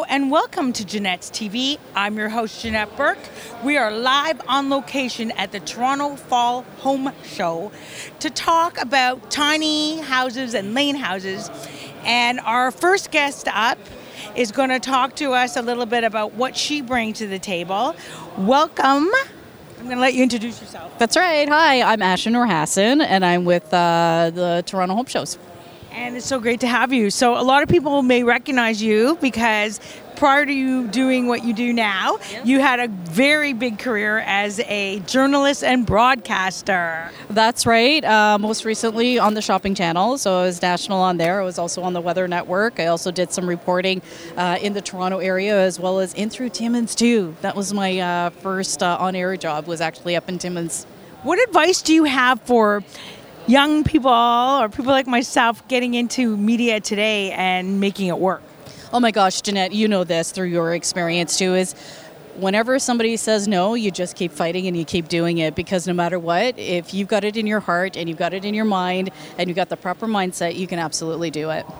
and welcome to Jeanette's TV. I'm your host, Jeanette Burke. We are live on location at the Toronto Fall Home Show to talk about tiny houses and lane houses. And our first guest up is going to talk to us a little bit about what she brings to the table. Welcome. I'm going to let you introduce yourself. That's right. Hi, I'm Asha Noor Hassan, and I'm with the Toronto Home Shows. And it's so great to have you. So a lot of people may recognize you because prior to you doing what you do now, you had a very big career as a journalist and broadcaster. That's right. Most recently on the Shopping Channel, so I was national on there. I was also on the Weather Network. I also did some reporting in the Toronto area as well as in through Timmins too. That was my first on-air job, was actually up in Timmins. What advice do you have for young people or people like myself getting into media today and making it work? Oh my gosh, Jeanette, you know this through your experience too, is whenever somebody says no, you just keep fighting and you keep doing it, because no matter what, if you've got it in your heart and you've got it in your mind and you've got the proper mindset, you can absolutely do it.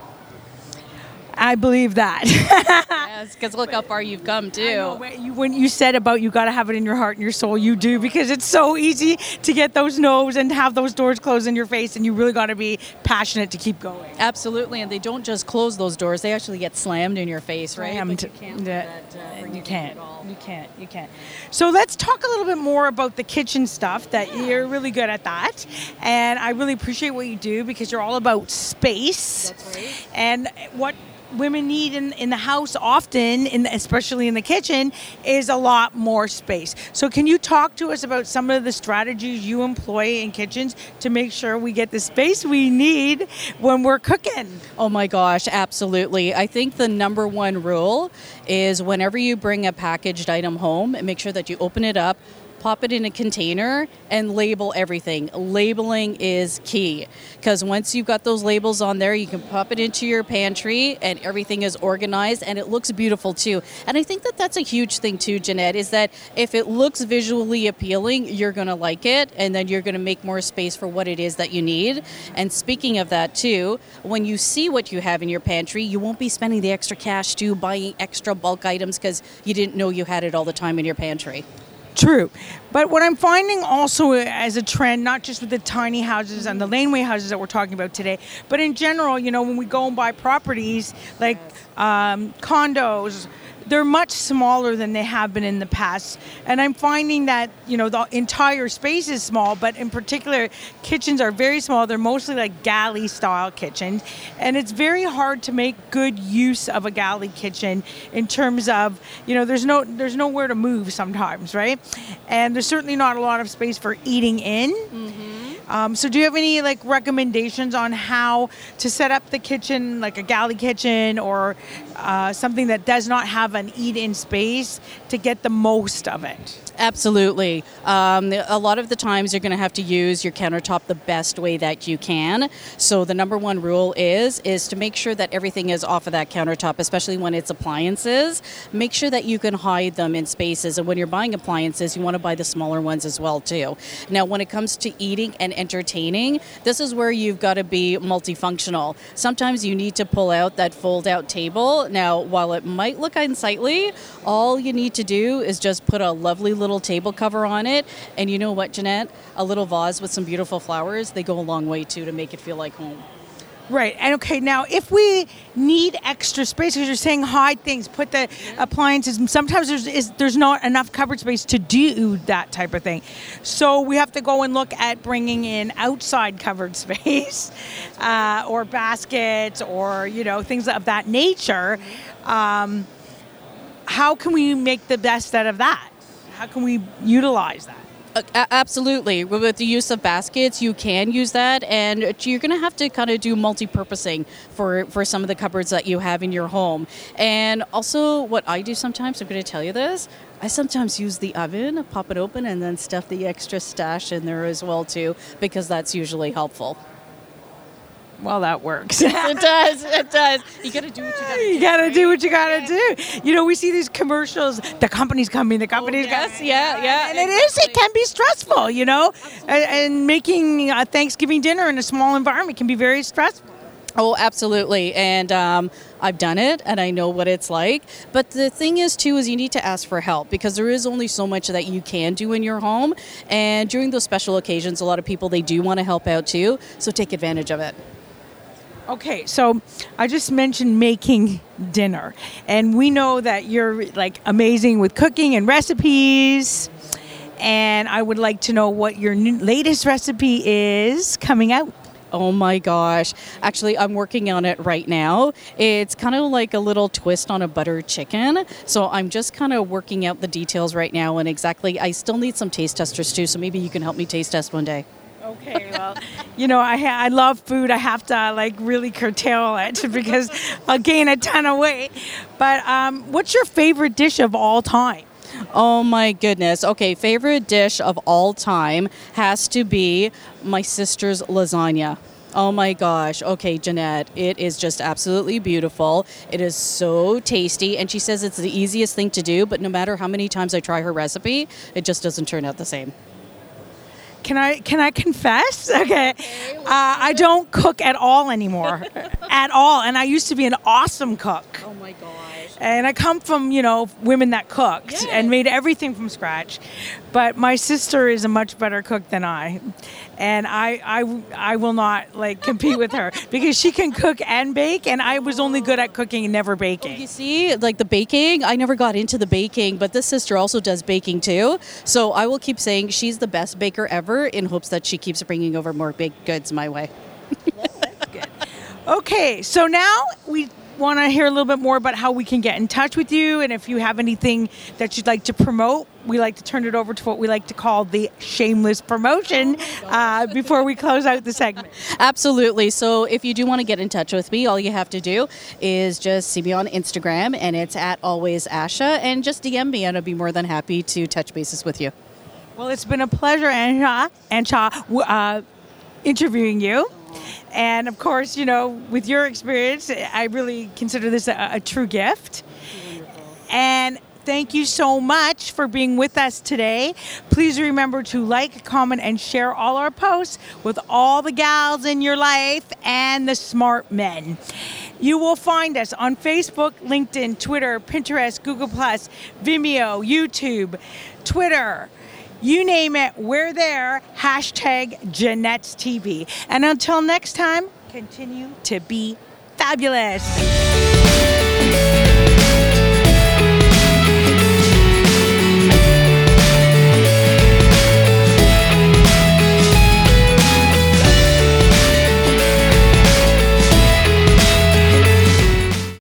I believe that. Yes, because look how far you've come too. When you said about you got to have it in your heart and your soul, you do, because it's so easy to get those no's and have those doors closed in your face, and you really got to be passionate to keep going. Absolutely, and they don't just close those doors; they actually get slammed in your face, right? Slammed. But you can't do that. You can't. So let's talk a little bit more about the kitchen stuff. That you're really good at that, and I really appreciate what you do because you're all about space. That's right. And what women need in the house often, especially in the kitchen, is a lot more space. So can you talk to us about some of the strategies you employ in kitchens to make sure we get the space we need when we're cooking? Oh my gosh, absolutely. I think the number one rule is whenever you bring a packaged item home, make sure that you open it up, pop it in a container, and label everything. Labeling is key, because once you've got those labels on there, you can pop it into your pantry and everything is organized and it looks beautiful too. And I think that that's a huge thing too, Jeanette, is that if it looks visually appealing, you're going to like it, and then you're going to make more space for what it is that you need. And speaking of that too, when you see what you have in your pantry, you won't be spending the extra cash too, buying extra bulk items because you didn't know you had it all the time in your pantry. True. But what I'm finding also as a trend, not just with the tiny houses and the laneway houses that we're talking about today, but in general, when we go and buy properties like condos, they're much smaller than they have been in the past. And I'm finding that, the entire space is small, but in particular, kitchens are very small. They're mostly like galley style kitchens. And it's very hard to make good use of a galley kitchen in terms of, there's nowhere to move sometimes, right? And there's certainly not a lot of space for eating in. Mm-hmm. So do you have any recommendations on how to set up the kitchen, like a galley kitchen or something that does not have an eat-in space to get the most of it? Absolutely. A lot of the times you're going to have to use your countertop the best way that you can. So the number one rule is to make sure that everything is off of that countertop, especially when it's appliances. Make sure that you can hide them in spaces. And when you're buying appliances, you want to buy the smaller ones as well too. Now, when it comes to eating and entertaining, this is where you've got to be multifunctional. Sometimes you need to pull out that fold-out table. Now, while it might look unsightly, all you need to do is just put a lovely little table cover on it. And you know what, Jeanette? A little vase with some beautiful flowers, they go a long way too to make it feel like home. Right. And okay, now if we need extra space, because you're saying hide things, put the appliances, and sometimes there's not enough cupboard space to do that type of thing. So we have to go and look at bringing in outside covered space or baskets or, things of that nature. How can we make the best out of that? How can we utilize that? Absolutely. With the use of baskets, you can use that, and you're going to have to kind of do multi-purposing for some of the cupboards that you have in your home. And also what I do sometimes, I'm going to tell you this, I sometimes use the oven, pop it open, and then stuff the extra stash in there as well too, because that's usually helpful. Well, that works. It does. You got to do what you got to do. You got to do what you got to do. We see these commercials, the company's coming, yes, yeah. And it can be stressful, and making a Thanksgiving dinner in a small environment can be very stressful. Oh, absolutely. And I've done it and I know what it's like. But the thing is, too, is you need to ask for help because there is only so much that you can do in your home. And during those special occasions, a lot of people, they do want to help out too. So take advantage of it. Okay, so I just mentioned making dinner, and we know that you're like amazing with cooking and recipes. And I would like to know what your latest recipe is coming out. Oh my gosh. Actually, I'm working on it right now. It's kind of like a little twist on a butter chicken. So I'm just kind of working out the details right now. And exactly, I still need some taste testers too. So maybe you can help me taste test one day. Okay, well, you know, I love food. I have to like really curtail it because I'll gain a ton of weight. But what's your favorite dish of all time? Oh my goodness. Okay, favorite dish of all time has to be my sister's lasagna. Oh my gosh. Okay, Jeanette, it is just absolutely beautiful. It is so tasty. And she says it's the easiest thing to do, but no matter how many times I try her recipe, it just doesn't turn out the same. Can I confess? Okay. I don't cook at all anymore. At all. And I used to be an awesome cook. Oh my gosh. And I come from, you know, women that cooked Yeah. and made everything from scratch. But my sister is a much better cook than I. And I will not like compete with her because she can cook and bake, and I was only good at cooking and never baking. You see, like the baking, I never got into the baking, but this sister also does baking too. So I will keep saying she's the best baker ever in hopes that she keeps bringing over more baked goods my way. That's good. Okay, so now we want to hear a little bit more about how we can get in touch with you, and if you have anything that you'd like to promote, we like to turn it over to what we like to call the shameless promotion before we close out the segment. Absolutely. So if you do want to get in touch with me, all you have to do is just see me on Instagram, and it's at alwaysasha, and just DM me, and I'd be more than happy to touch bases with you. Well, it's been a pleasure, Ansha, interviewing you. And of course, you know, with your experience, I really consider this a true gift. Wonderful. And thank you so much for being with us today. Please remember to like, comment, and share all our posts with all the gals in your life and the smart men. You will find us on Facebook, LinkedIn, Twitter, Pinterest, Google+, Vimeo, YouTube, Twitter. You name it, we're there. # Jeanette's TV. And until next time, continue to be fabulous.